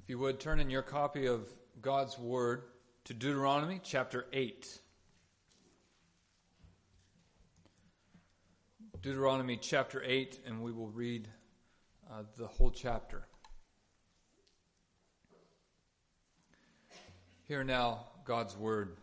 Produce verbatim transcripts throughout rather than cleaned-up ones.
If you would, turn in your copy of God's Word to Deuteronomy chapter eight. Deuteronomy chapter eight, and we will read uh, the whole chapter. Hear now God's Word.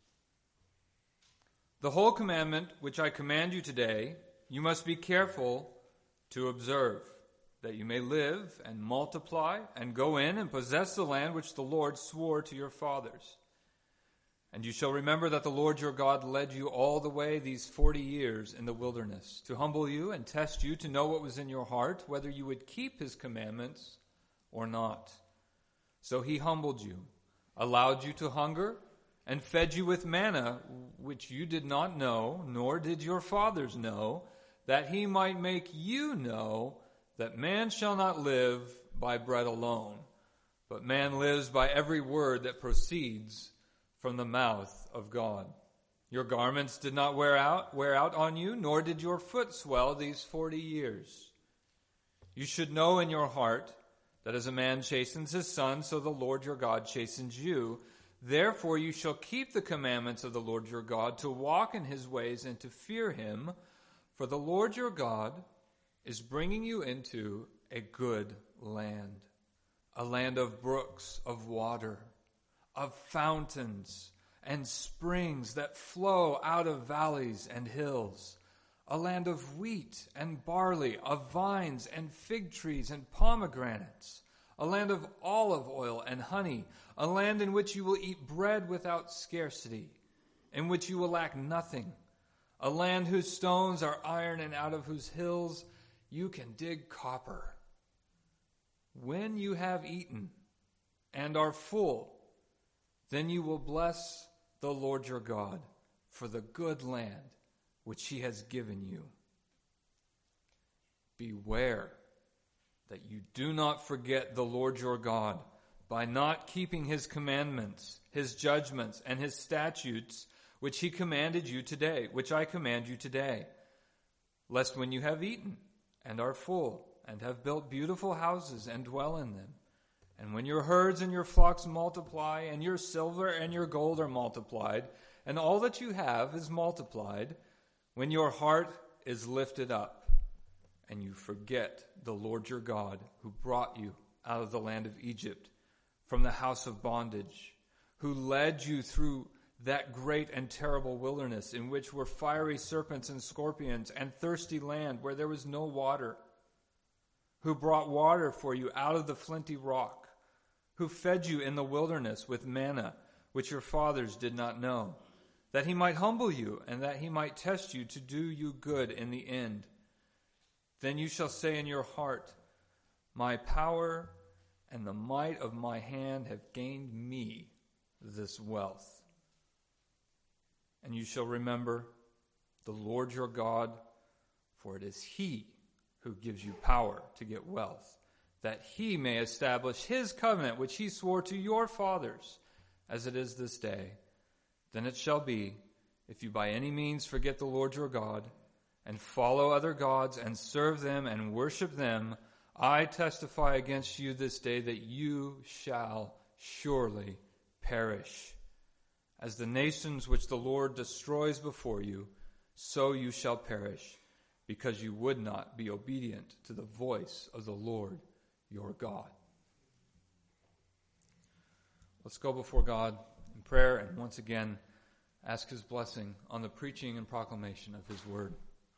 The whole commandment which I command you today, you must be careful to observe, that you may live and multiply and go in and possess the land which the Lord swore to your fathers. And you shall remember that the Lord your God led you all the way these forty years in the wilderness, to humble you and test you, to know what was in your heart, whether you would keep his commandments or not. So he humbled you, allowed you to hunger, and fed you with manna, which you did not know, nor did your fathers know, that he might make you know that man shall not live by bread alone, but man lives by every word that proceeds from the mouth of God. Your garments did not wear out, wear out on you, nor did your foot swell these forty years. You should know in your heart that as a man chastens his son, so the Lord your God chastens you. Therefore you shall keep the commandments of the Lord your God, to walk in his ways and to fear him, for the Lord your God is bringing you into a good land, a land of brooks of water, of fountains and springs that flow out of valleys and hills, a land of wheat and barley, of vines and fig trees and pomegranates, a land of olive oil and honey, a land in which you will eat bread without scarcity, in which you will lack nothing, a land whose stones are iron and out of whose hills you can dig copper. When you have eaten and are full, then you will bless the Lord your God for the good land which he has given you. Beware that you do not forget the Lord your God by not keeping his commandments, his judgments, and his statutes, which he commanded you today, which I command you today, lest when you have eaten and are full, and have built beautiful houses and dwell in them, and when your herds and your flocks multiply, and your silver and your gold are multiplied, and all that you have is multiplied, when your heart is lifted up, and you forget the Lord your God, who brought you out of the land of Egypt, from the house of bondage, who led you through that great and terrible wilderness, in which were fiery serpents and scorpions, and thirsty land where there was no water, who brought water for you out of the flinty rock, who fed you in the wilderness with manna, which your fathers did not know, that he might humble you, and that he might test you to do you good in the end. Then you shall say in your heart, my power and the might of my hand have gained me this wealth. And you shall remember the Lord your God, for it is he who gives you power to get wealth, that he may establish his covenant which he swore to your fathers, as it is this day. Then it shall be, if you by any means forget the Lord your God, and follow other gods, and serve them, and worship them, I testify against you this day that you shall surely perish. As the nations which the Lord destroys before you, so you shall perish, because you would not be obedient to the voice of the Lord your God. Let's go before God in prayer and once again ask his blessing on the preaching and proclamation of his word.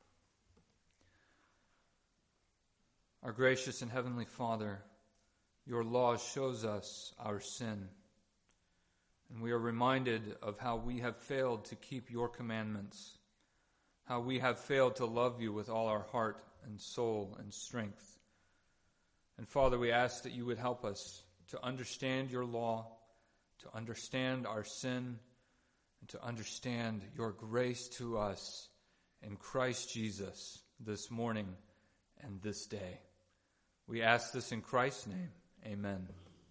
Our gracious and heavenly Father, your law shows us our sin, and we are reminded of how we have failed to keep your commandments, how we have failed to love you with all our heart and soul and strength. And Father, we ask that you would help us to understand your law, to understand our sin, and to understand your grace to us in Christ Jesus this morning and this day. We ask this in Christ's name. Amen.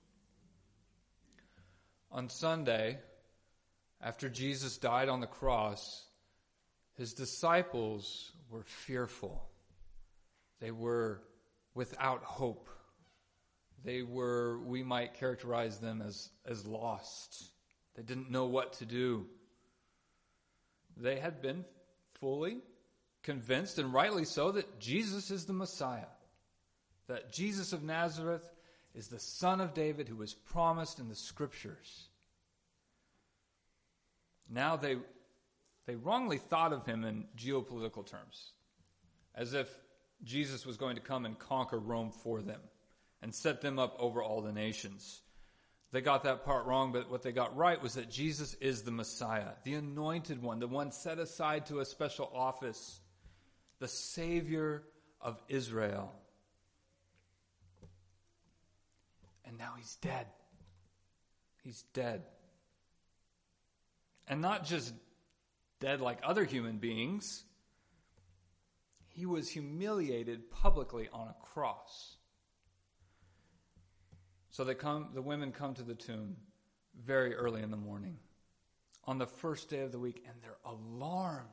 On Sunday, after Jesus died on the cross, his disciples were fearful. They were without hope. They were, we might characterize them as, as lost. They didn't know what to do. They had been fully convinced, and rightly so, that Jesus is the Messiah. That Jesus of Nazareth is the Son of David who was promised in the Scriptures. Now they, they wrongly thought of him in geopolitical terms, as if Jesus was going to come and conquer Rome for them and set them up over all the nations. They got that part wrong, but what they got right was that Jesus is the Messiah, the anointed one, the one set aside to a special office, the Savior of Israel. And now he's dead. He's dead. And not just dead like other human beings. He was humiliated publicly on a cross. So they come, the women come to the tomb very early in the morning, on the first day of the week, and they're alarmed.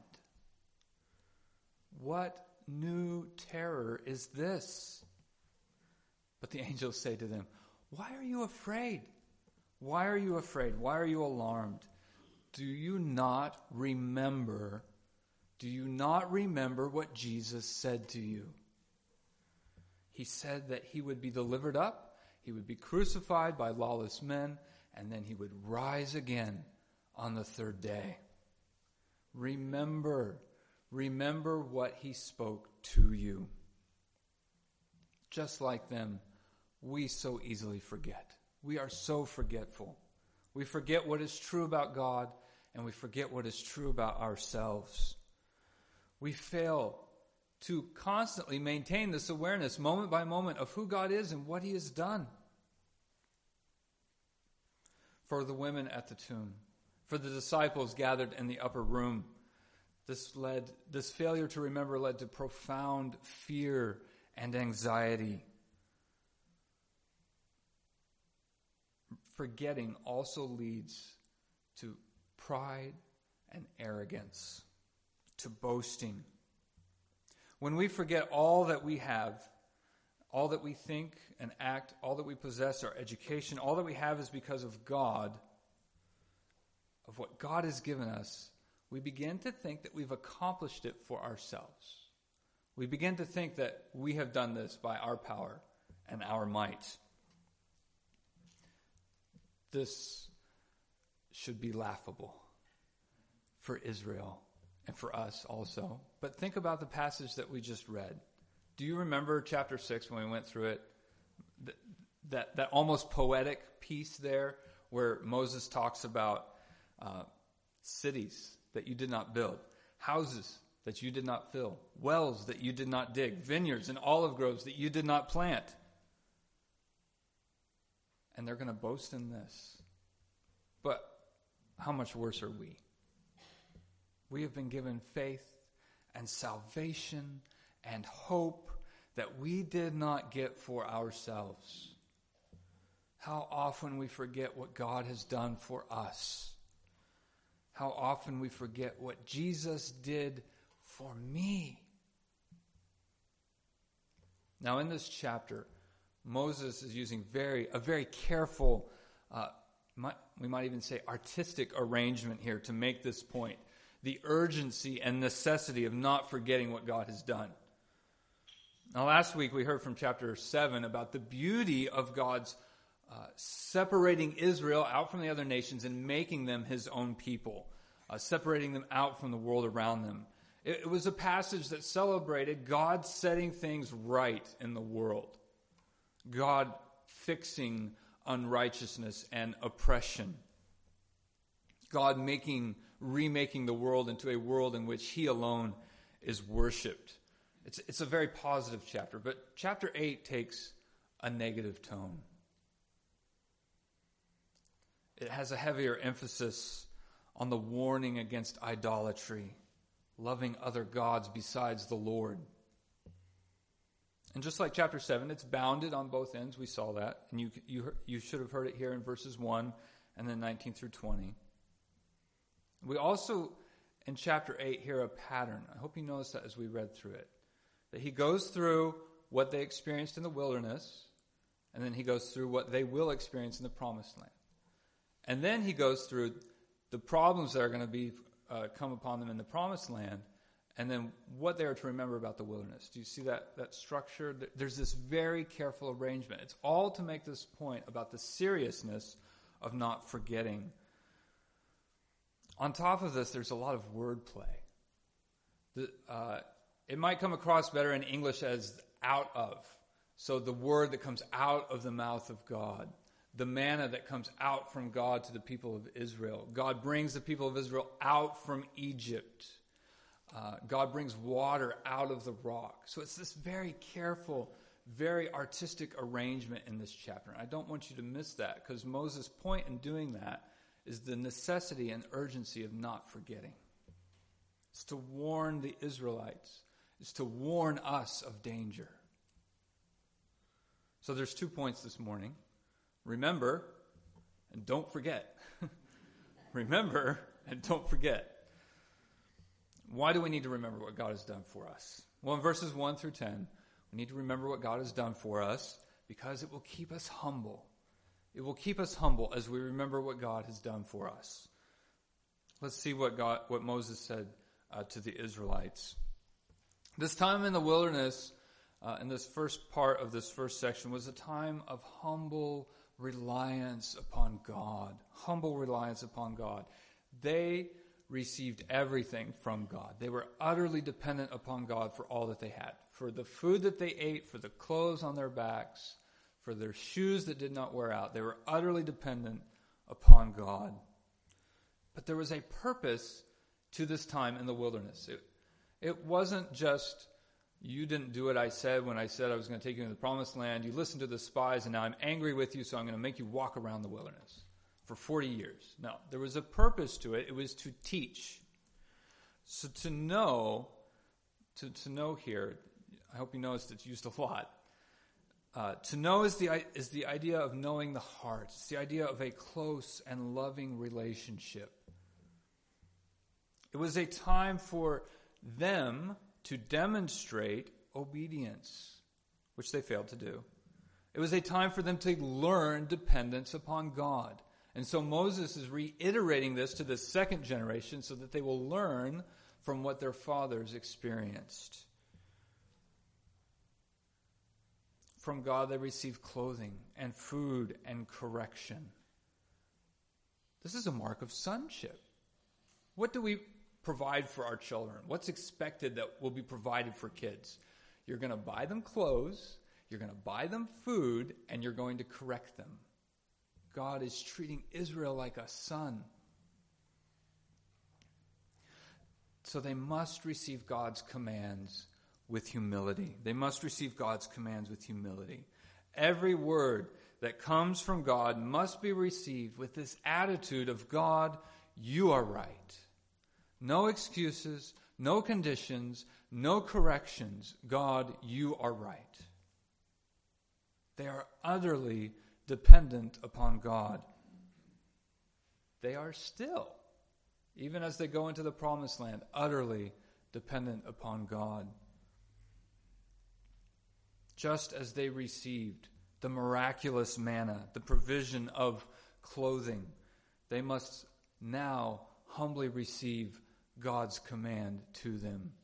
What new terror is this? But the angels say to them, "Why are you afraid? Why are you afraid? Why are you alarmed? Do you not remember, do you not remember what Jesus said to you? He said that he would be delivered up, he would be crucified by lawless men, and then he would rise again on the third day. Remember, remember what he spoke to you." Just like them, we so easily forget. We are so forgetful. We forget what is true about God, and we forget what is true about ourselves. We fail to constantly maintain this awareness, moment by moment, of who God is and what he has done. For the women at the tomb, for the disciples gathered in the upper room, this led, this failure to remember led to profound fear and anxiety. Forgetting also leads to pride and arrogance, to boasting. When we forget all that we have, all that we think and act, all that we possess, our education, all that we have is because of God, of what God has given us, we begin to think that we've accomplished it for ourselves. We begin to think that we have done this by our power and our might. This should be laughable for Israel and for us also. But think about the passage that we just read. Do you remember chapter six when we went through it? That, that, that almost poetic piece there where Moses talks about uh, cities that you did not build, houses that you did not fill, wells that you did not dig, vineyards and olive groves that you did not plant. And they're going to boast in this. But how much worse are we? We have been given faith and salvation and hope that we did not get for ourselves. How often we forget what God has done for us. How often we forget what Jesus did for me. Now in this chapter, Moses is using very a very careful, uh, might, we might even say artistic arrangement here to make this point. The urgency and necessity of not forgetting what God has done. Now last week we heard from chapter seven about the beauty of God's uh, separating Israel out from the other nations and making them his own people. Uh, separating them out from the world around them. It, it was a passage that celebrated God setting things right in the world. God fixing unrighteousness and oppression. God making, remaking the world into a world in which he alone is worshipped. It's, it's a very positive chapter, but chapter eight takes a negative tone. It has a heavier emphasis on the warning against idolatry, loving other gods besides the Lord. And just like chapter seven, it's bounded on both ends. We saw that. And you, you, you should have heard it here in verses one and then nineteen through twenty. We also, in chapter eight, hear a pattern. I hope you noticed that as we read through it. That he goes through what they experienced in the wilderness, And then he goes through what they will experience in the promised land. And then he goes through the problems that are going to be uh, come upon them in the promised land, and then what they are to remember about the wilderness. Do you see that, that structure? There's this very careful arrangement. It's all to make this point about the seriousness of not forgetting. On top of this, there's a lot of wordplay. The, uh, it might come across better in English as out of. So the word that comes out of the mouth of God. The manna that comes out from God to the people of Israel. God brings the people of Israel out from Egypt. Uh, God brings water out of the rock. So it's this very careful, very artistic arrangement in this chapter. And I don't want you to miss that, because Moses' point in doing that is the necessity and urgency of not forgetting. It's to warn the Israelites. It's to warn us of danger. So there's two points this morning. Remember and don't forget. Remember and don't forget. Why do we need to remember what God has done for us? Well, in verses one through ten, we need to remember what God has done for us because it will keep us humble. It will keep us humble as we remember what God has done for us. Let's see what God, what Moses said uh, to the Israelites. This time in the wilderness, uh, in this first part of this first section, was a time of humble reliance upon God. Humble reliance upon God. They received everything from God. They were utterly dependent upon God for all that they had. For the food that they ate, for the clothes on their backs, for their shoes that did not wear out. They were utterly dependent upon God. But there was a purpose to this time in the wilderness. It, it wasn't just, you didn't do what I said when I said I was going to take you into the promised land. You listened to the spies, and now I'm angry with you, so I'm going to make you walk around the wilderness for forty years. No, there was a purpose to it. It was to teach. So to know, to, to know here, I hope you noticed it's used a lot. Uh, to know is the is the idea of knowing the heart. It's the idea of a close and loving relationship. It was a time for them to demonstrate obedience, which they failed to do. It was a time for them to learn dependence upon God. And so Moses is reiterating this to the second generation so that they will learn from what their fathers experienced. From God they receive clothing and food and correction. This is a mark of sonship. What do we provide for our children? What's expected that will be provided for kids? You're going to buy them clothes, you're going to buy them food, and you're going to correct them. God is treating Israel like a son. So they must receive God's commands with humility. They must receive God's commands with humility. Every word that comes from God must be received with this attitude of, God, you are right. No excuses, no conditions, no corrections. God, you are right. They are utterly dependent upon God. They are still, even as they go into the promised land, utterly dependent upon God. Just as they received the miraculous manna, the provision of clothing, they must now humbly receive God's command to them.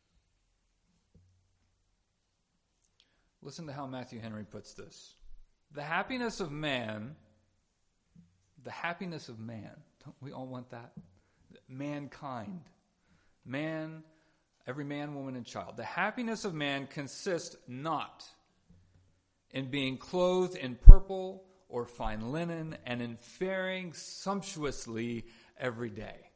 Listen to how Matthew Henry puts this. The happiness of man, the happiness of man, don't we all want that? Mankind, man, every man, woman, and child. The happiness of man consists not in being clothed in purple or fine linen and in faring sumptuously every day.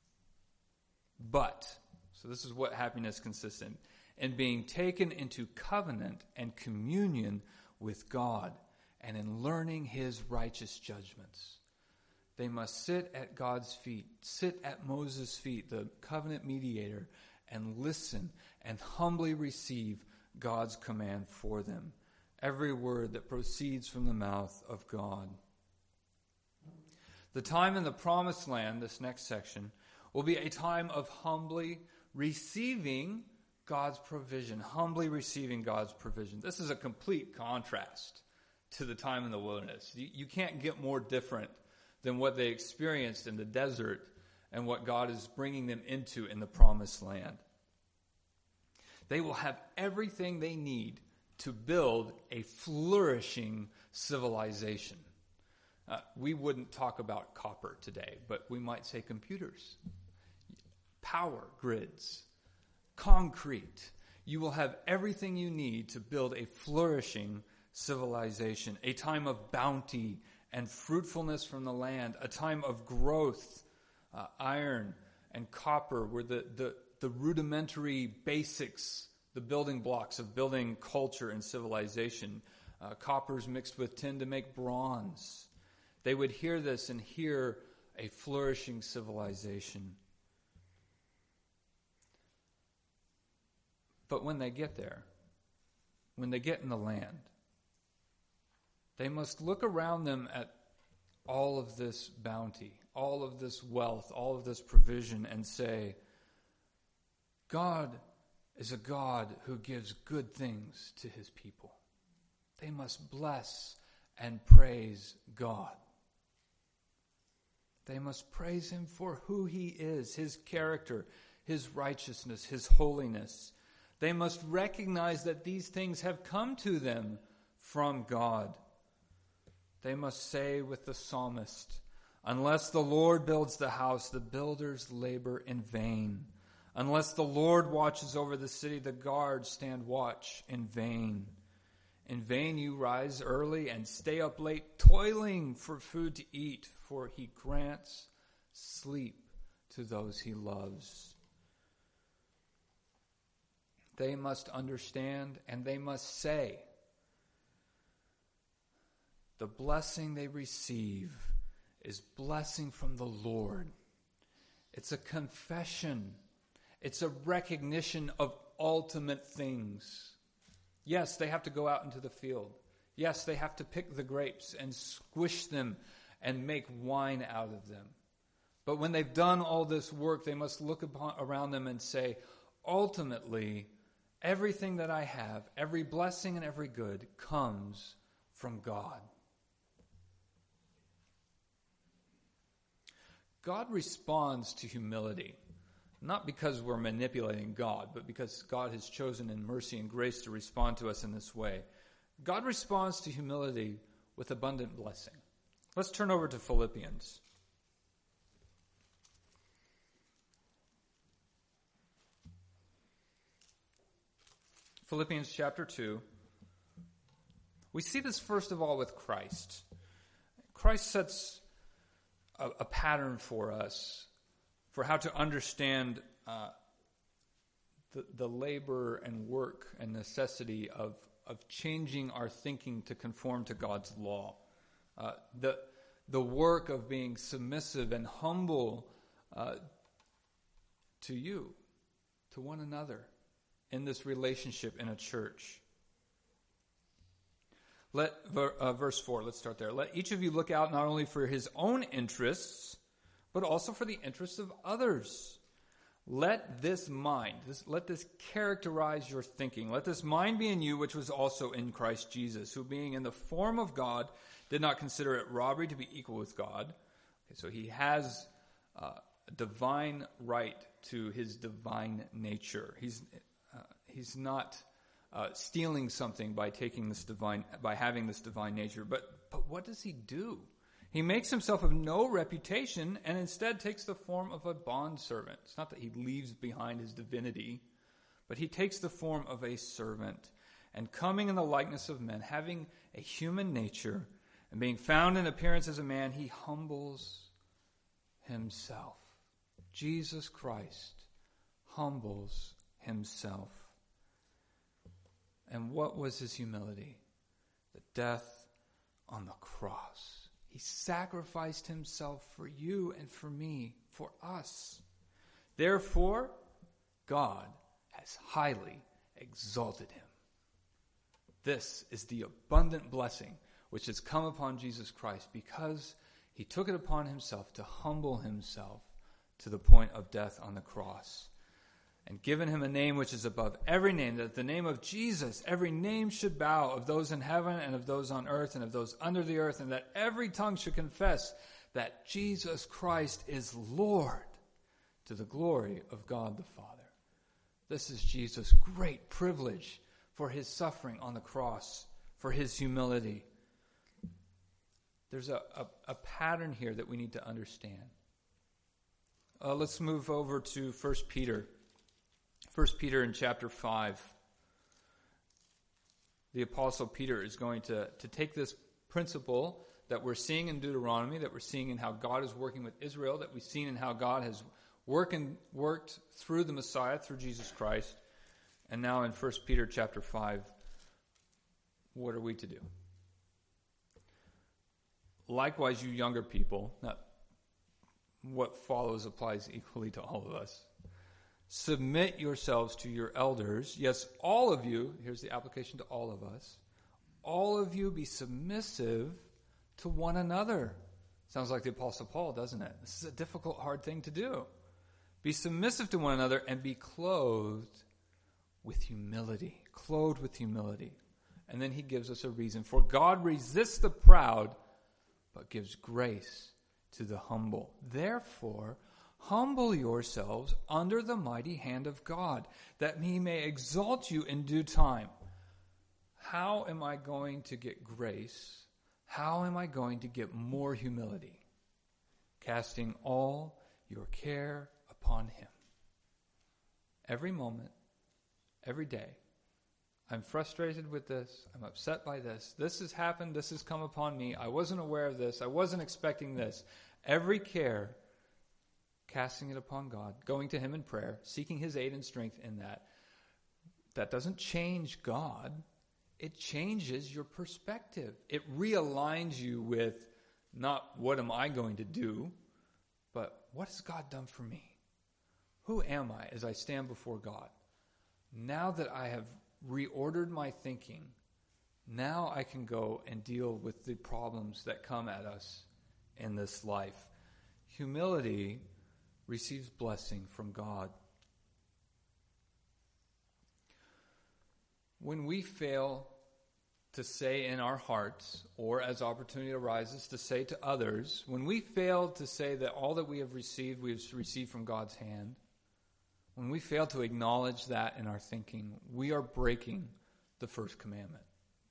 But, so this is what happiness consists in, in being taken into covenant and communion with God and in learning his righteous judgments. They must sit at God's feet, sit at Moses' feet, the covenant mediator, and listen and humbly receive God's command for them. Every word that proceeds from the mouth of God. The time in the promised land, this next section, will be a time of humbly receiving God's provision. Humbly receiving God's provision. This is a complete contrast to the time in the wilderness. You, you can't get more different than what they experienced in the desert and what God is bringing them into in the promised land. They will have everything they need to build a flourishing civilization. Uh, we wouldn't talk about copper today, but we might say computers, power grids, concrete. You will have everything you need to build a flourishing civilization, a time of bounty and fruitfulness from the land, a time of growth. Uh, iron and copper were the, the, the rudimentary basics, the building blocks of building culture and civilization. Uh, copper's mixed with tin to make bronze. They would hear this and hear a flourishing civilization. But when they get there, when they get in the land, they must look around them at all of this bounty, all of this wealth, all of this provision, and say, God is a God who gives good things to his people. They must bless and praise God. They must praise him for who he is, his character, his righteousness, his holiness. They must recognize that these things have come to them from God. They must say with the psalmist, unless the Lord builds the house, the builders labor in vain. Unless the Lord watches over the city, the guards stand watch in vain. In vain you rise early and stay up late, toiling for food to eat, for he grants sleep to those he loves. They must understand and they must say, the blessing they receive is blessing from the Lord. It's a confession. It's a recognition of ultimate things. Yes, they have to go out into the field. Yes, they have to pick the grapes and squish them and make wine out of them. But when they've done all this work, they must look upon, around them and say, ultimately, everything that I have, every blessing and every good comes from God. God responds to humility, not because we're manipulating God, but because God has chosen in mercy and grace to respond to us in this way. God responds to humility with abundant blessing. Let's turn over to Philippians. Philippians chapter two. We see this first of all with Christ. Christ sets a, a pattern for us for how to understand uh, the, the labor and work and necessity of, of changing our thinking to conform to God's law. Uh, the, the work of being submissive and humble uh, to you, to one another, in this relationship in a church. Let uh, verse four, let's start there. Let each of you look out not only for his own interests, but also for the interests of others. Let this mind, this, let this characterize your thinking. Let this mind be in you, which was also in Christ Jesus, who being in the form of God, did not consider it robbery to be equal with God. Okay, so he has uh, a divine right to his divine nature. He's uh, he's not uh, stealing something by taking this divine, by having this divine nature. But but what does he do? He makes himself of no reputation and instead takes the form of a bondservant. It's not that he leaves behind his divinity, but he takes the form of a servant. And coming in the likeness of men, having a human nature, and being found in appearance as a man, he humbles himself. Jesus Christ humbles himself. And what was his humility? The death on the cross. He sacrificed himself for you and for me, for us. Therefore, God has highly exalted him. This is the abundant blessing which has come upon Jesus Christ because he took it upon himself to humble himself to the point of death on the cross. and given him a name which is above every name, that at the name of Jesus every name should bow, of those in heaven and of those on earth and of those under the earth, and that every tongue should confess that Jesus Christ is Lord, to the glory of God the Father. This is Jesus' great privilege for his suffering on the cross, for his humility. There's a, a, a pattern here that we need to understand. Uh, let's move over to First Peter. First Peter in chapter five. The Apostle Peter is going to, to take this principle that we're seeing in Deuteronomy, that we're seeing in how God is working with Israel, that we've seen in how God has work and worked through the Messiah, through Jesus Christ. And now in First Peter chapter five, what are we to do? Likewise, you younger people, now, what follows applies equally to all of us. Submit yourselves to your elders. Yes, all of you, here's the application to all of us, all of you be submissive to one another. Sounds like the Apostle Paul, doesn't it? This is a difficult, hard thing to do. Be submissive to one another and be clothed with humility. Clothed with humility. And then he gives us a reason. For God resists the proud, but gives grace to the humble. Therefore, humble yourselves under the mighty hand of God, that he may exalt you in due time. How am I going to get grace? How am I going to get more humility? Casting all your care upon him. Every moment, every day, I'm frustrated with this. I'm upset by this. This has happened. This has come upon me. I wasn't aware of this. I wasn't expecting this. Every care, casting it upon God, going to him in prayer, seeking his aid and strength in that. That doesn't change God. It changes your perspective. It realigns you with not what am I going to do, but what has God done for me? Who am I as I stand before God? Now that I have reordered my thinking, now I can go and deal with the problems that come at us in this life. Humility receives blessing from God. When we fail to say in our hearts, or as opportunity arises to say to others, when we fail to say that all that we have received, we have received from God's hand, when we fail to acknowledge that in our thinking, we are breaking the first commandment.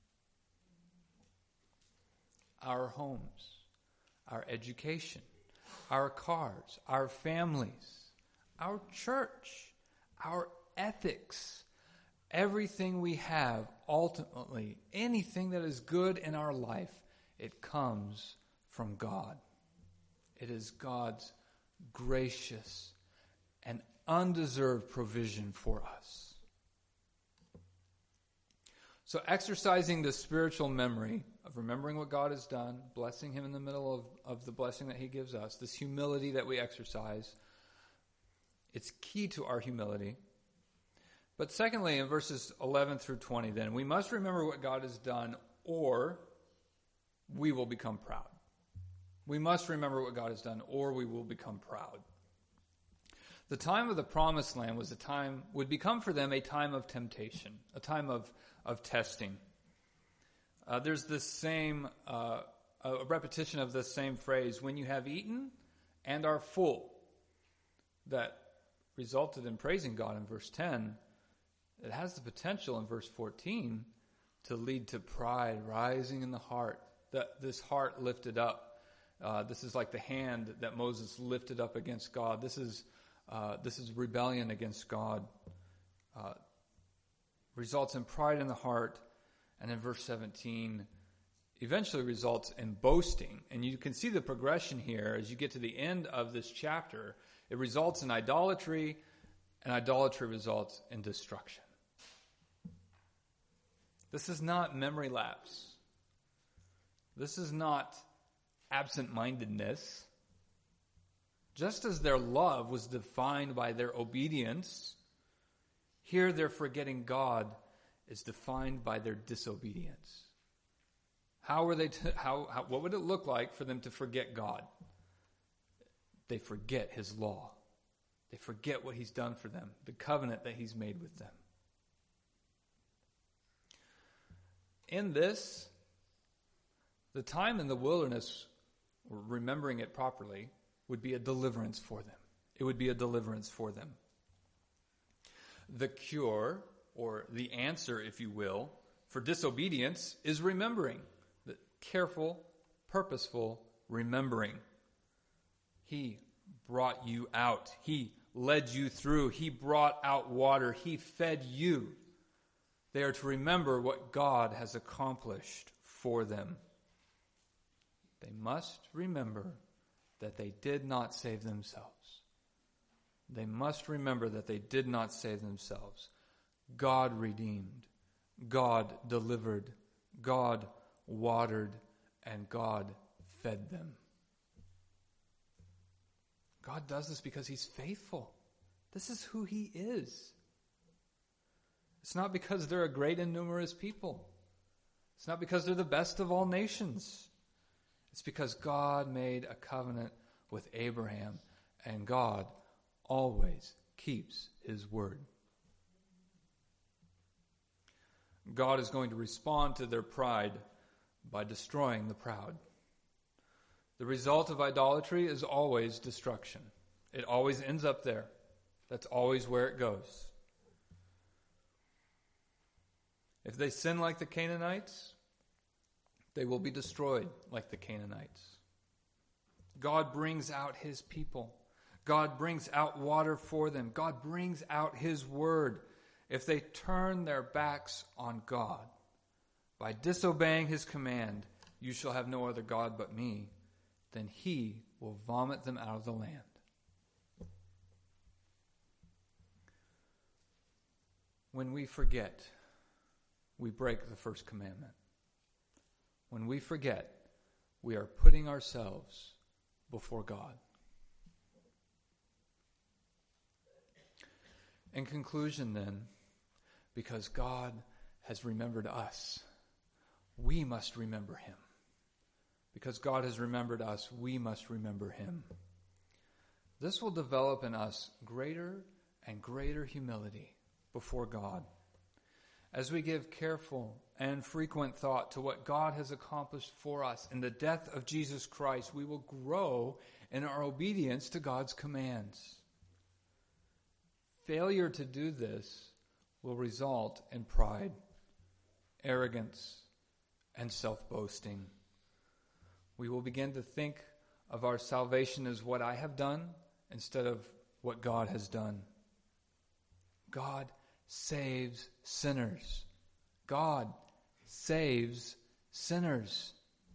Our homes, our education, our cars, our families, our church, our ethics, everything we have, ultimately, anything that is good in our life, it comes from God. It is God's gracious and undeserved provision for us. So exercising the spiritual memory of remembering what God has done, blessing him in the middle of, of the blessing that he gives us, this humility that we exercise, it's key to our humility. But secondly, in verses eleven through twenty, then, we must remember what God has done, or we will become proud. We must remember what God has done, or we will become proud. The time of the promised land was a time, would become for them a time of temptation, a time of, of testing. Uh, there's this same, uh, a repetition of this same phrase, when you have eaten and are full, that resulted in praising God in verse ten. It has the potential in verse fourteen to lead to pride rising in the heart, that this heart lifted up. Uh, this is like the hand that Moses lifted up against God. This is uh, this is rebellion against God. Uh, results in pride in the heart, and in verse seventeen, eventually results in boasting. And you can see the progression here as you get to the end of this chapter. It results in idolatry, and idolatry results in destruction. This is not memory lapse. This is not absent-mindedness. Just as their love was defined by their obedience, here their forgetting God is defined by their disobedience. How were they? To, how, how? What would it look like for them to forget God? They forget his law. They forget what he's done for them, the covenant that he's made with them. In this, the time in the wilderness, remembering it properly, would be a deliverance for them. It would be a deliverance for them. The cure, or the answer, if you will, for disobedience is remembering. The careful, purposeful remembering. He brought you out. He led you through. He brought out water. He fed you. They are to remember what God has accomplished for them. They must remember that they did not save themselves. They must remember that they did not save themselves. God redeemed. God delivered. God watered. And God fed them. God does this because he's faithful. This is who he is. It's not because they're a great and numerous people. It's not because they're the best of all nations. It's because God made a covenant with Abraham, and God always keeps his word. God is going to respond to their pride by destroying the proud. The result of idolatry is always destruction. It always ends up there. That's always where it goes. If they sin like the Canaanites, they will be destroyed like the Canaanites. God brings out his people. God brings out water for them. God brings out his word. If they turn their backs on God by disobeying his command, "You shall have no other God but me," then he will vomit them out of the land. When we forget, we break the first commandment. When we forget, we are putting ourselves before God. In conclusion, then, because God has remembered us, we must remember him. Because God has remembered us, we must remember him. This will develop in us greater and greater humility before God. As we give careful and frequent thought to what God has accomplished for us in the death of Jesus Christ, we will grow in our obedience to God's commands. Failure to do this will result in pride, arrogance, and self-boasting. We will begin to think of our salvation as what I have done instead of what God has done. God saves sinners. God saves sinners.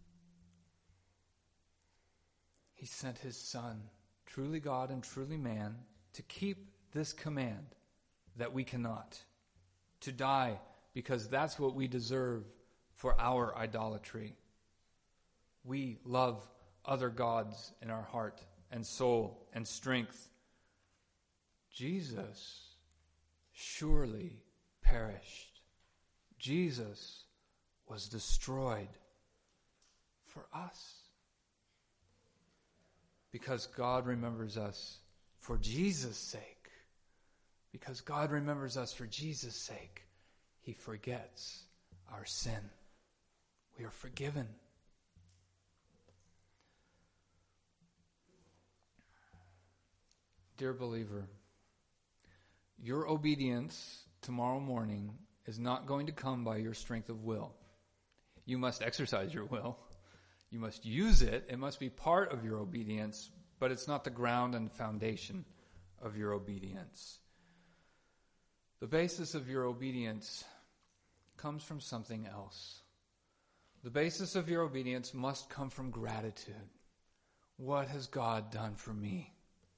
He sent his Son, truly God and truly man, to keep this command that we cannot, to die because that's what we deserve for our idolatry. We love other gods in our heart and soul and strength. Jesus surely perished. Jesus was destroyed for us. Because God remembers us for Jesus' sake. Because God remembers us for Jesus' sake, he forgets our sin. We are forgiven. Dear believer, your obedience tomorrow morning is not going to come by your strength of will. You must exercise your will. You must use it. It must be part of your obedience, but it's not the ground and foundation of your obedience. The basis of your obedience comes from something else. The basis of your obedience must come from gratitude. What has God done for me?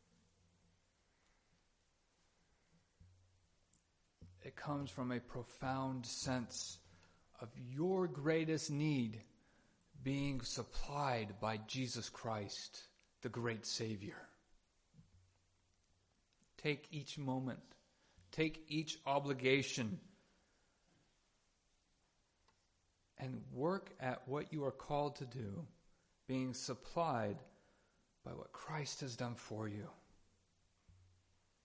It comes from a profound sense of your greatest need being supplied by Jesus Christ, the great Savior. Take each moment. Take each obligation and work at what you are called to do, being supplied by what Christ has done for you.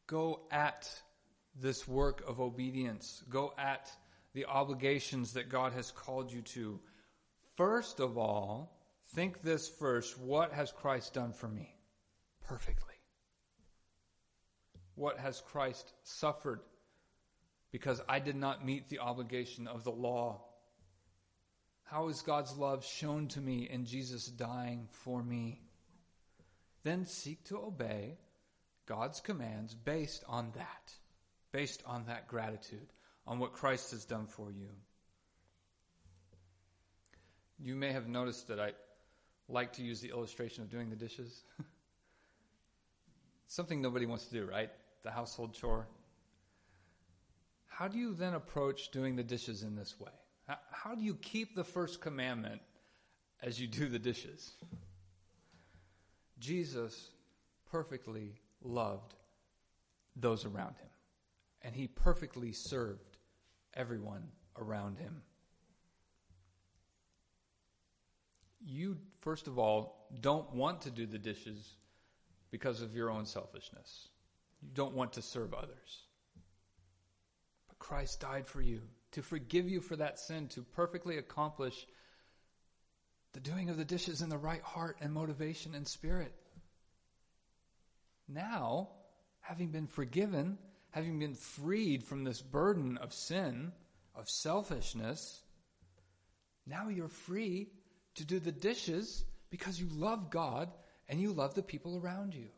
Go at this work of obedience. Go at the obligations that God has called you to. First of all, think this first. What has Christ done for me? Perfectly. What has Christ suffered? Because I did not meet the obligation of the law. How is God's love shown to me in Jesus dying for me? Then seek to obey God's commands based on that. Based on that gratitude, on what Christ has done for you. You may have noticed that I like to use the illustration of doing the dishes. Something nobody wants to do, right? The household chore. How do you then approach doing the dishes in this way? How, how do you keep the first commandment as you do the dishes? Jesus perfectly loved those around him, and he perfectly served everyone around him. You, first of all, don't want to do the dishes because of your own selfishness. You don't want to serve others. But Christ died for you, to forgive you for that sin, to perfectly accomplish the doing of the dishes in the right heart and motivation and spirit. Now, having been forgiven, having been freed from this burden of sin, of selfishness, now you're free to do the dishes because you love God and you love the people around you.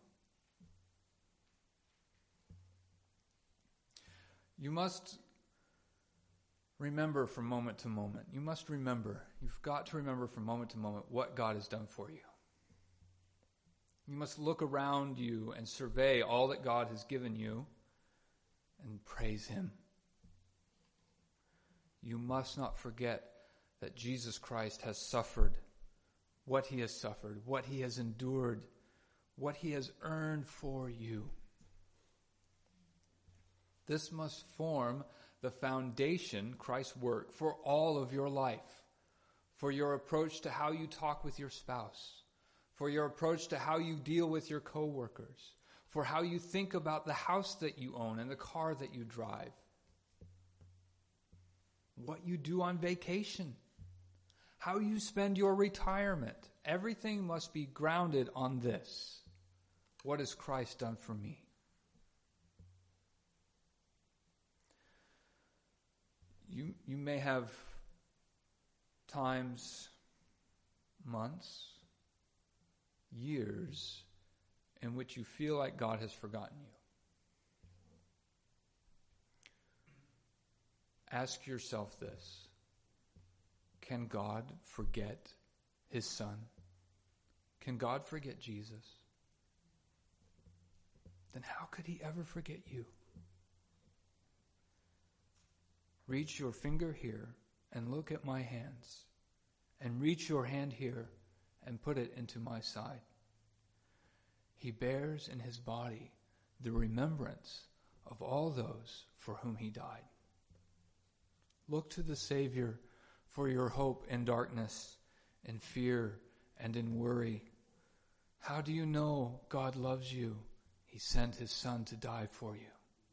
You must remember from moment to moment. You must remember. You've got to remember from moment to moment what God has done for you. You must look around you and survey all that God has given you and praise him. You must not forget that Jesus Christ has suffered what he has suffered, what he has endured, what he has earned for you. This must form the foundation, Christ's work, for all of your life, for your approach to how you talk with your spouse, for your approach to how you deal with your coworkers, for how you think about the house that you own and the car that you drive, what you do on vacation, how you spend your retirement. Everything must be grounded on this. What has Christ done for me? You, you may have times, months, years in which you feel like God has forgotten you. Ask yourself this. Can God forget his Son? Can God forget Jesus? Then how could he ever forget you? Reach your finger here and look at my hands, and reach your hand here and put it into my side. He bears in his body the remembrance of all those for whom he died. Look to the Savior for your hope in darkness, in fear, and in worry. How do you know God loves you? He sent his Son to die for you.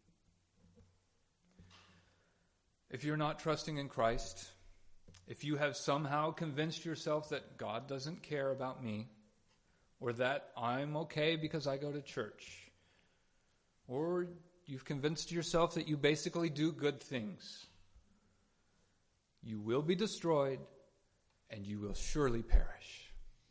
If you're not trusting in Christ, if you have somehow convinced yourself that God doesn't care about me, or that I'm okay because I go to church, or you've convinced yourself that you basically do good things, you will be destroyed and you will surely perish.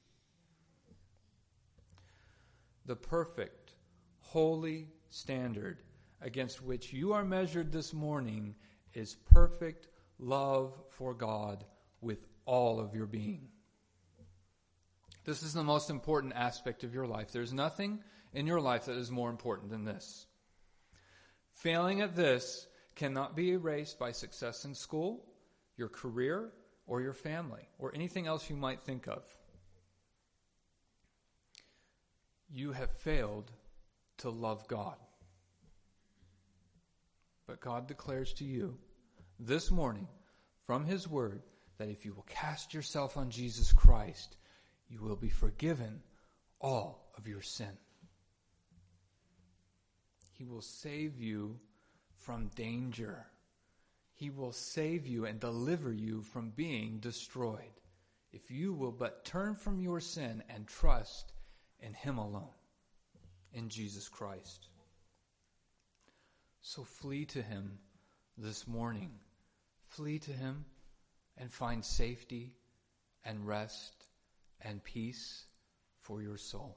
The perfect, holy standard against which you are measured this morning is perfect love for God with all of your being. This is the most important aspect of your life. There's nothing in your life that is more important than this. Failing at this cannot be erased by success in school, your career, or your family, or anything else you might think of. You have failed to love God. But God declares to you this morning from his word that if you will cast yourself on Jesus Christ, you will be forgiven all of your sin. He will save you from danger. He will save you and deliver you from being destroyed if you will but turn from your sin and trust in Him alone, in Jesus Christ. So flee to Him this morning. Flee to Him and find safety and rest and peace for your soul.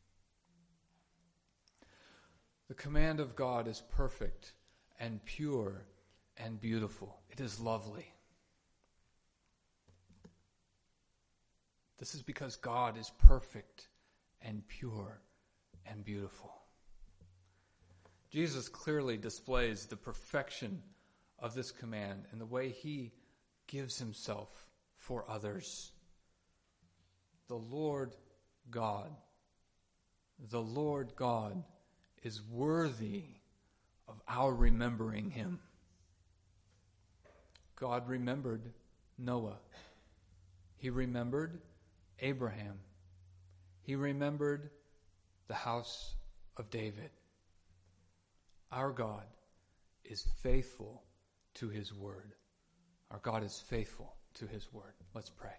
The command of God is perfect and pure and beautiful. It is lovely. This is because God is perfect and pure and beautiful. Jesus clearly displays the perfection of this command in the way He gives Himself for others. The Lord God, the Lord God is worthy of our remembering Him. God remembered Noah. He remembered Abraham. He remembered the house of David. Our God is faithful to His word. Our God is faithful to His word. Let's pray.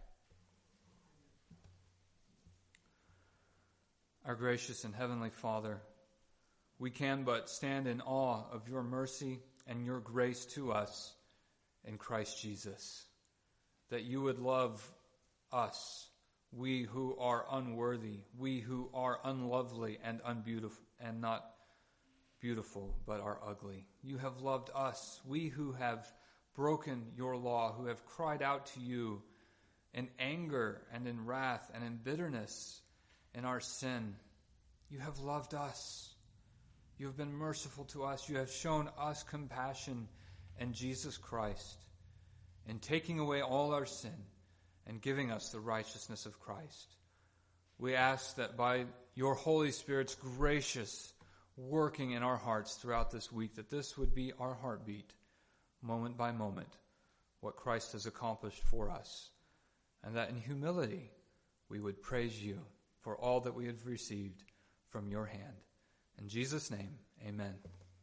Our gracious and heavenly Father, we can but stand in awe of your mercy and your grace to us in Christ Jesus, that you would love us, we who are unworthy, we who are unlovely and unbeautiful, and not beautiful, but are ugly. You have loved us, we who have broken your law, who have cried out to you in anger and in wrath and in bitterness in our sin. You have loved us. You have been merciful to us. You have shown us compassion in Jesus Christ, in taking away all our sin and giving us the righteousness of Christ. We ask that by your Holy Spirit's gracious working in our hearts throughout this week, that this would be our heartbeat, moment by moment, what Christ has accomplished for us, and that in humility we would praise you for all that we have received from your hand. In Jesus' name, amen.